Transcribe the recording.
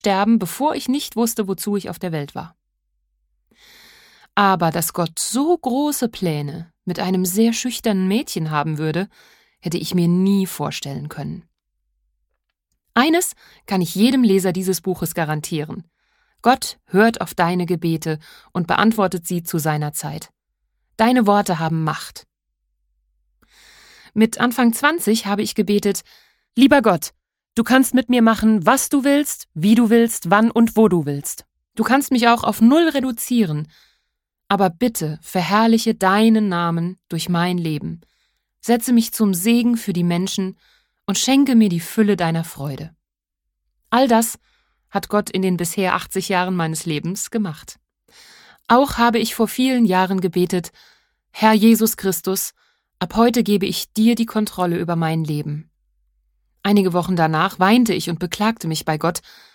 sterben, bevor ich nicht wusste, wozu ich auf der Welt war. Aber dass Gott so große Pläne mit einem sehr schüchternen Mädchen haben würde, hätte ich mir nie vorstellen können. Eines kann ich jedem Leser dieses Buches garantieren: Gott hört auf deine Gebete und beantwortet sie zu seiner Zeit. Deine Worte haben Macht. Mit Anfang 20 habe ich gebetet: Lieber Gott, du kannst mit mir machen, was du willst, wie du willst, wann und wo du willst. Du kannst mich auch auf 0 reduzieren. Aber bitte verherrliche deinen Namen durch mein Leben. Setze mich zum Segen für die Menschen und schenke mir die Fülle deiner Freude. All das hat Gott in den bisher 80 Jahren meines Lebens gemacht. Auch habe ich vor vielen Jahren gebetet: Herr Jesus Christus, ab heute gebe ich dir die Kontrolle über mein Leben. Einige Wochen danach weinte ich und beklagte mich bei Gott,